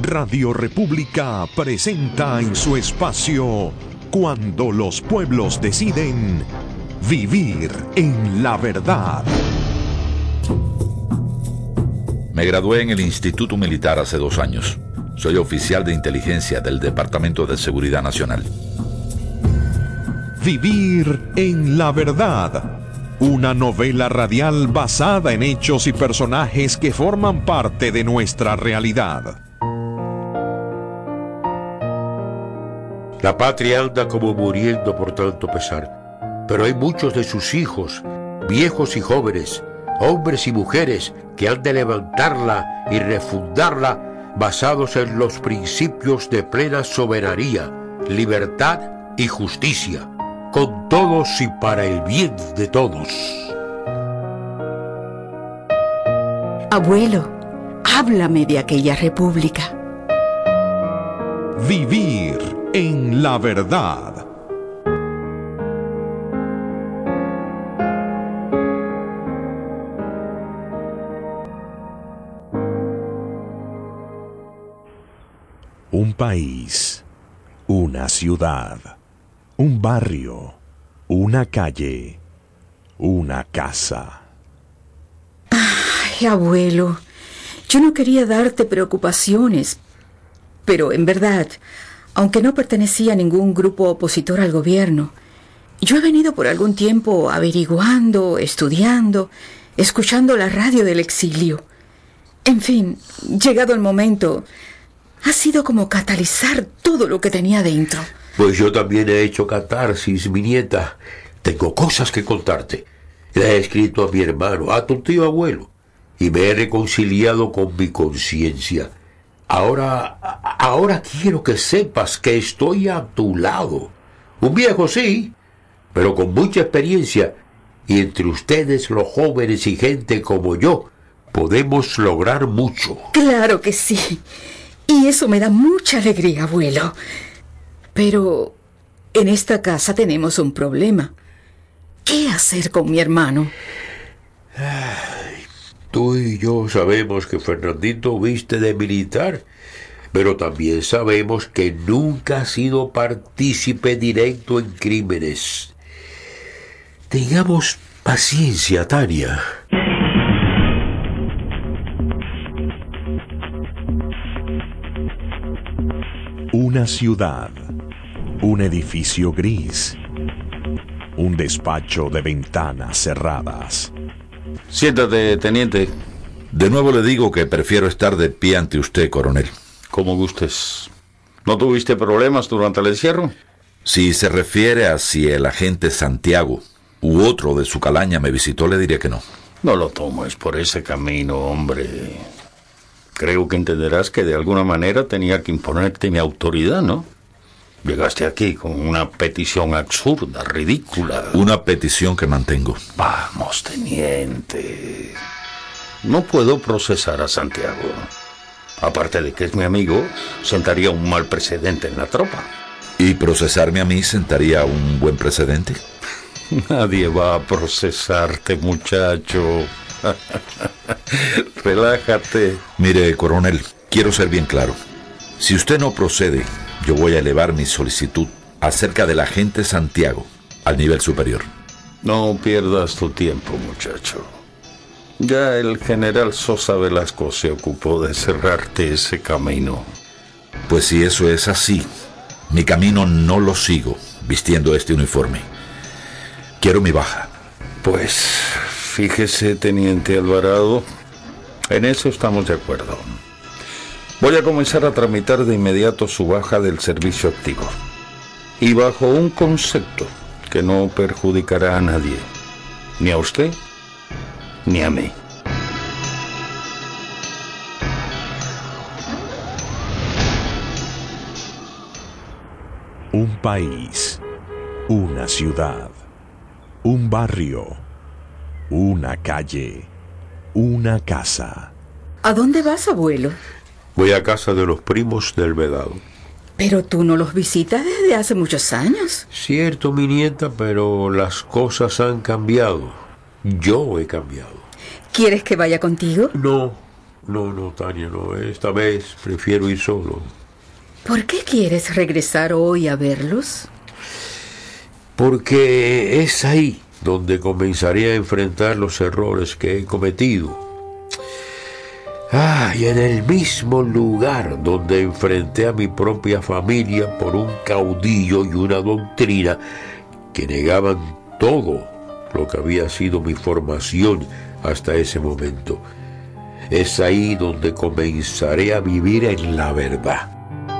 Radio República presenta en su espacio Cuando los pueblos deciden vivir en la verdad. Me gradué en el Instituto Militar hace 2 años. Soy oficial de inteligencia del Departamento de Seguridad Nacional. Vivir en la verdad. Una novela radial basada en hechos y personajes que forman parte de nuestra realidad. La patria anda como muriendo por tanto pesar, pero hay muchos de sus hijos, viejos y jóvenes, hombres y mujeres, que han de levantarla y refundarla basados en los principios de plena soberanía, libertad y justicia, con todos y para el bien de todos. Abuelo, háblame de aquella república. Vivir en la verdad. Un país, una ciudad, un barrio, una calle, una casa. Ay, abuelo, yo no quería darte preocupaciones, pero en verdad, aunque no pertenecía a ningún grupo opositor al gobierno, yo he venido por algún tiempo averiguando, estudiando, escuchando la radio del exilio. En fin, llegado el momento, ha sido como catalizar todo lo que tenía dentro. Pues yo también he hecho catarsis, mi nieta. Tengo cosas que contarte. Le he escrito a mi hermano, a tu tío abuelo, y me he reconciliado con mi conciencia. Ahora quiero que sepas que estoy a tu lado. Un viejo sí, pero con mucha experiencia. Y entre ustedes, los jóvenes y gente como yo, podemos lograr mucho. Claro que sí. Y eso me da mucha alegría, abuelo. Pero en esta casa tenemos un problema. ¿Qué hacer con mi hermano? Tú y yo sabemos que Fernandito viste de militar, pero también sabemos que nunca ha sido partícipe directo en crímenes. Tengamos paciencia, Tania. Una ciudad, un edificio gris, un despacho de ventanas cerradas. Siéntate, teniente. De nuevo le digo que prefiero estar de pie ante usted, coronel. Como gustes. ¿No tuviste problemas durante el encierro? Si se refiere a si el agente Santiago u otro de su calaña me visitó, le diré que no. No lo tomes por ese camino, hombre. Creo que entenderás que de alguna manera tenía que imponerte mi autoridad, ¿no? Llegaste aquí con una petición absurda, ridícula. Una petición que mantengo. Vamos, teniente. No puedo procesar a Santiago. Aparte de que es mi amigo, sentaría un mal precedente en la tropa. ¿Y procesarme a mí sentaría un buen precedente? Nadie va a procesarte, muchacho. Relájate. Mire, coronel, quiero ser bien claro. Si usted no procede, yo voy a elevar mi solicitud acerca del agente Santiago al nivel superior. No pierdas tu tiempo, muchacho. Ya el general Sosa Velasco se ocupó de cerrarte ese camino. Pues si eso es así, mi camino no lo sigo vistiendo este uniforme. Quiero mi baja. Pues fíjese, teniente Alvarado, en eso estamos de acuerdo. Voy a comenzar a tramitar de inmediato su baja del servicio activo. Y bajo un concepto que no perjudicará a nadie. Ni a usted, ni a mí. Un país, una ciudad, un barrio, una calle, una casa. ¿A dónde vas, abuelo? Voy a casa de los primos del Vedado. Pero tú no los visitas desde hace muchos años. Cierto, mi nieta, pero las cosas han cambiado. Yo he cambiado. ¿Quieres que vaya contigo? No, No, Tania, no. Esta vez prefiero ir solo. ¿Por qué quieres regresar hoy a verlos? Porque es ahí donde comenzaré a enfrentar los errores que he cometido. Y en el mismo lugar donde enfrenté a mi propia familia por un caudillo y una doctrina que negaban todo lo que había sido mi formación hasta ese momento. Es ahí donde comenzaré a vivir en la verdad.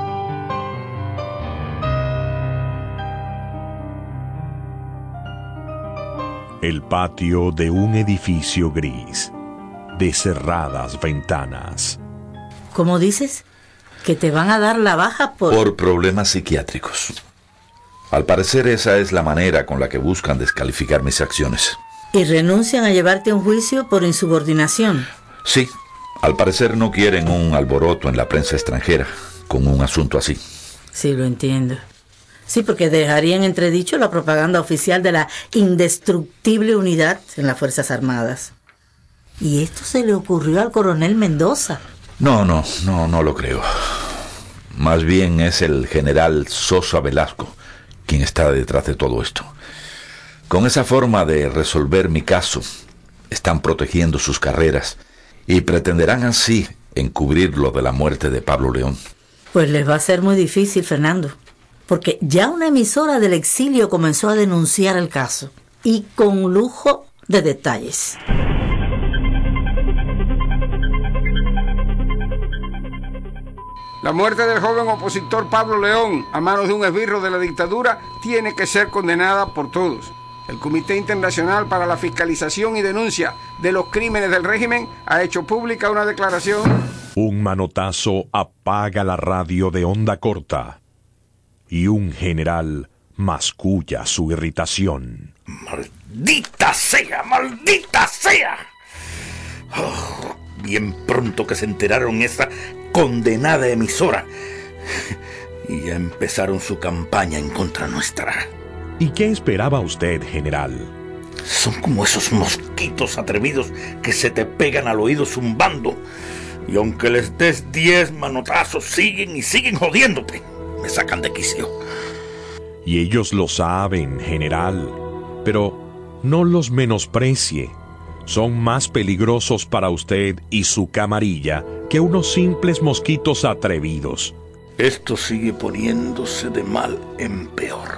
El patio de un edificio gris, de cerradas ventanas. ¿Cómo dices? ¿Que te van a dar la baja por problemas psiquiátricos. Al parecer esa es la manera con la que buscan descalificar mis acciones. ¿Y renuncian a llevarte a un juicio por insubordinación? Sí, al parecer no quieren un alboroto en la prensa extranjera con un asunto así. Sí, lo entiendo. Sí, porque dejarían entredicho la propaganda oficial de la indestructible unidad en las Fuerzas Armadas. ¿Y esto se le ocurrió al coronel Mendoza? No lo creo. Más bien es el general Sosa Velasco quien está detrás de todo esto. Con esa forma de resolver mi caso, están protegiendo sus carreras y pretenderán así encubrir lo de la muerte de Pablo León. Pues les va a ser muy difícil, Fernando, porque ya una emisora del exilio comenzó a denunciar el caso, y con lujo de detalles. La muerte del joven opositor Pablo León a manos de un esbirro de la dictadura tiene que ser condenada por todos. El Comité Internacional para la Fiscalización y Denuncia de los Crímenes del Régimen ha hecho pública una declaración. Un manotazo apaga la radio de onda corta y un general masculla su irritación. ¡Maldita sea! ¡Maldita sea! Bien pronto que se enteraron esa condenada emisora y ya empezaron su campaña en contra nuestra. ¿Y qué esperaba usted, general? Son como esos mosquitos atrevidos que se te pegan al oído zumbando, y aunque les des 10 manotazos siguen y siguen jodiéndote. Me sacan de quicio. Y ellos lo saben, general, pero no los menosprecie. Son más peligrosos para usted y su camarilla que unos simples mosquitos atrevidos. Esto sigue poniéndose de mal en peor.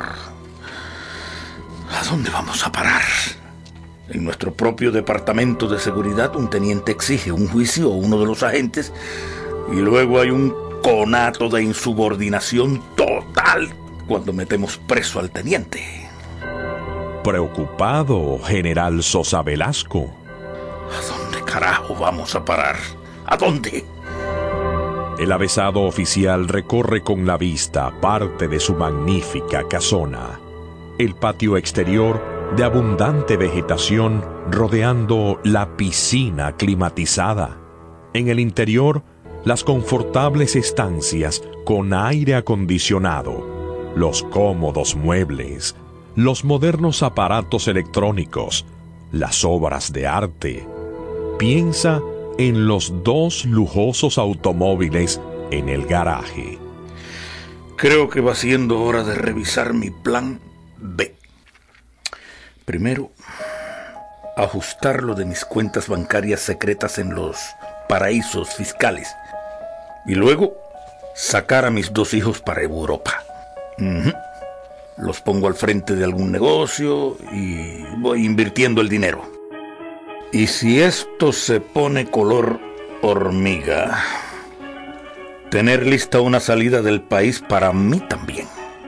¿A dónde vamos a parar? En nuestro propio departamento de seguridad, un teniente exige un juicio a uno de los agentes y luego hay un conato de insubordinación total cuando metemos preso al teniente. Preocupado, general Sosa Velasco. ¿A dónde carajo vamos a parar? ¿A dónde? El avezado oficial recorre con la vista parte de su magnífica casona. El patio exterior de abundante vegetación rodeando la piscina climatizada. En el interior, las confortables estancias con aire acondicionado, los cómodos muebles, los modernos aparatos electrónicos, las obras de arte. Piensa en los 2 lujosos automóviles en el garaje. Creo que va siendo hora de revisar mi plan B. Primero, ajustar lo de mis cuentas bancarias secretas en los paraísos fiscales. Y luego, sacar a mis 2 hijos para Europa. Los pongo al frente de algún negocio y voy invirtiendo el dinero. Y si esto se pone color hormiga, tener lista una salida del país para mí también.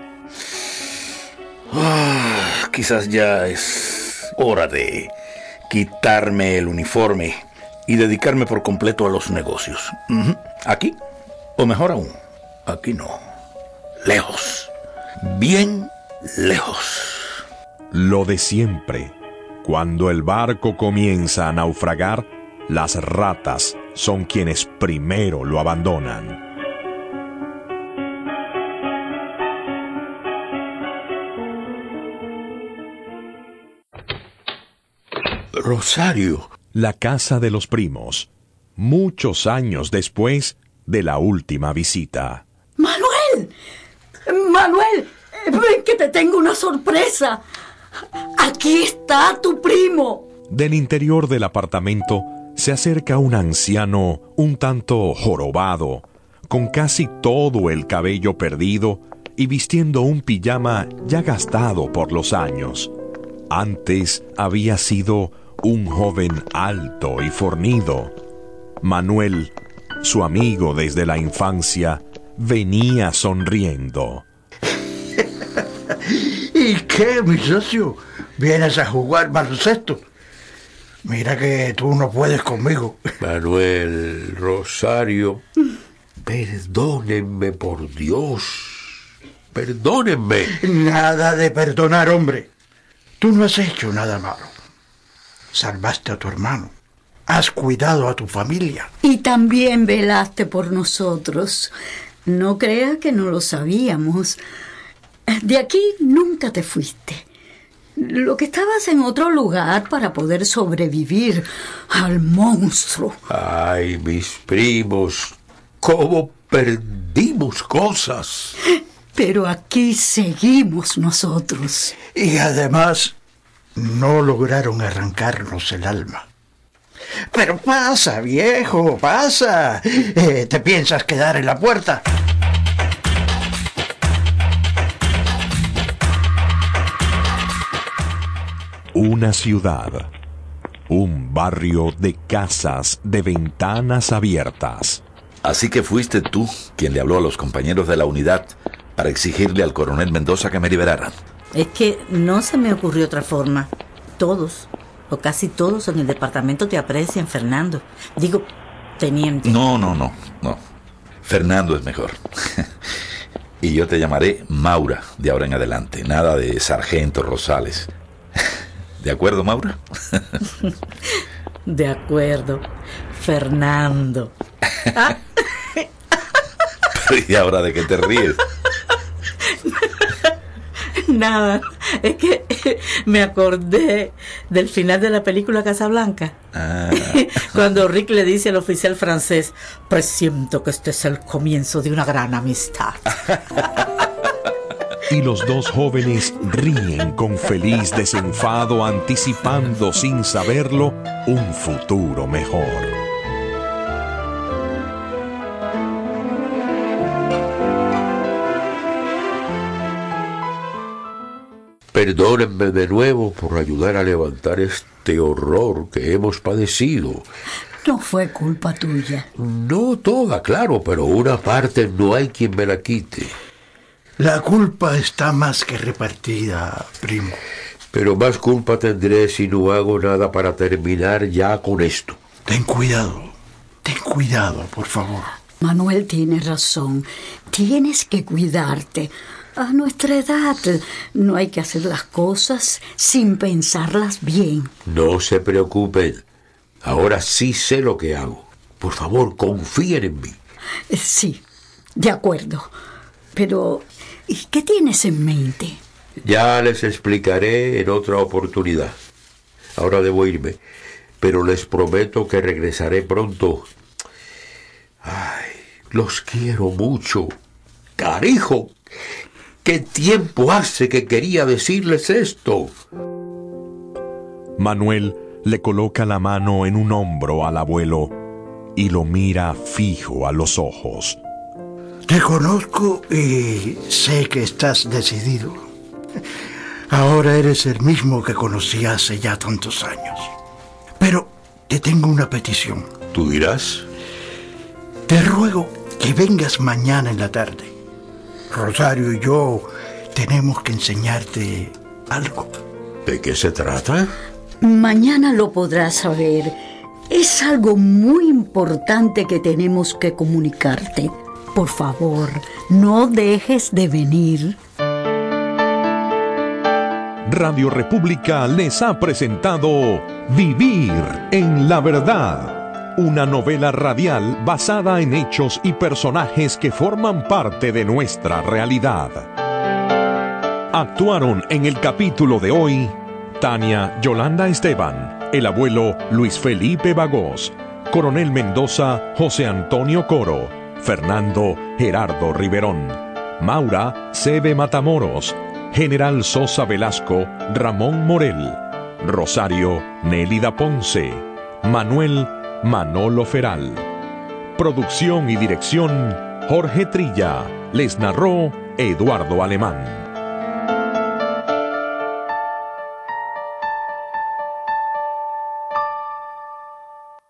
Quizás ya es hora de quitarme el uniforme y dedicarme por completo a los negocios. ¿Aquí? O mejor aún, aquí no. Lejos. Bien lejos. Lo de siempre. Cuando el barco comienza a naufragar, las ratas son quienes primero lo abandonan. Rosario. La casa de los primos. muchos años después de la última visita. ¡Manuel! ¡Manuel! ¡Ven que te tengo una sorpresa! ¡Aquí está tu primo! Del interior del apartamento se acerca un anciano un tanto jorobado, con casi todo el cabello perdido y vistiendo un pijama ya gastado por los años. Antes había sido un joven alto y fornido. Manuel, su amigo desde la infancia, venía sonriendo. ¿Y qué, mi socio? ¿Vienes a jugar baloncesto? Mira que tú no puedes conmigo. Manuel, Rosario, perdónenme, por Dios. Perdónenme. Nada de perdonar, hombre. Tú no has hecho nada malo. Salvaste a tu hermano. Has cuidado a tu familia. Y también velaste por nosotros. No creas que no lo sabíamos. De aquí nunca te fuiste. Lo que estabas en otro lugar para poder sobrevivir al monstruo. Ay, mis primos, cómo perdimos cosas. Pero aquí seguimos nosotros. Y además, no lograron arrancarnos el alma. Pero pasa, viejo, pasa. ¿Te piensas quedar en la puerta? Una ciudad, un barrio de casas de ventanas abiertas. Así que fuiste tú quien le habló a los compañeros de la unidad para exigirle al coronel Mendoza que me liberaran. Es que no se me ocurrió otra forma. Todos, o casi todos en el departamento te aprecian, Fernando. Digo, teniente. No. Fernando es mejor. Y yo te llamaré Maura de ahora en adelante. Nada de sargento Rosales. ¿De acuerdo, Maura? De acuerdo, Fernando. ¿Ah? ¿Y ahora de qué te ríes? Nada, es que me acordé del final de la película Casablanca. Cuando Rick le dice al oficial francés: presiento que este es el comienzo de una gran amistad. Y los dos jóvenes ríen con feliz desenfado, anticipando sin saberlo un futuro mejor. Perdónenme de nuevo por ayudar a levantar este horror que hemos padecido. No fue culpa tuya. No toda, claro, pero una parte no hay quien me la quite. La culpa está más que repartida, primo. Pero más culpa tendré si no hago nada para terminar ya con esto. Ten cuidado, por favor. Manuel tiene razón. Tienes que cuidarte. A nuestra edad no hay que hacer las cosas sin pensarlas bien. No se preocupen. Ahora sí sé lo que hago. Por favor, confíen en mí. Sí, de acuerdo. Pero, ¿y qué tienes en mente? Ya les explicaré en otra oportunidad. Ahora debo irme, pero les prometo que regresaré pronto. Ay, los quiero mucho. ¡Carijo! ¿Qué tiempo hace que quería decirles esto? Manuel le coloca la mano en un hombro al abuelo y lo mira fijo a los ojos. Te conozco y sé que estás decidido. Ahora eres el mismo que conocí hace ya tantos años. Pero te tengo una petición. ¿Tú dirás? Te ruego que vengas mañana en la tarde. Rosario y yo tenemos que enseñarte algo. ¿De qué se trata? Mañana lo podrás saber. Es algo muy importante que tenemos que comunicarte. Por favor, no dejes de venir. Radio República les ha presentado Vivir en la Verdad, una novela radial basada en hechos y personajes que forman parte de nuestra realidad. Actuaron en el capítulo de hoy Tania Yolanda Esteban, el abuelo Luis Felipe Bagós, Coronel Mendoza, José Antonio Coro. Fernando, Gerardo Riverón. Maura, Sebe Matamoros. General Sosa Velasco, Ramón Morel. Rosario, Nélida Ponce. Manuel, Manolo Feral. Producción y dirección, Jorge Trilla. Les narró Eduardo Alemán.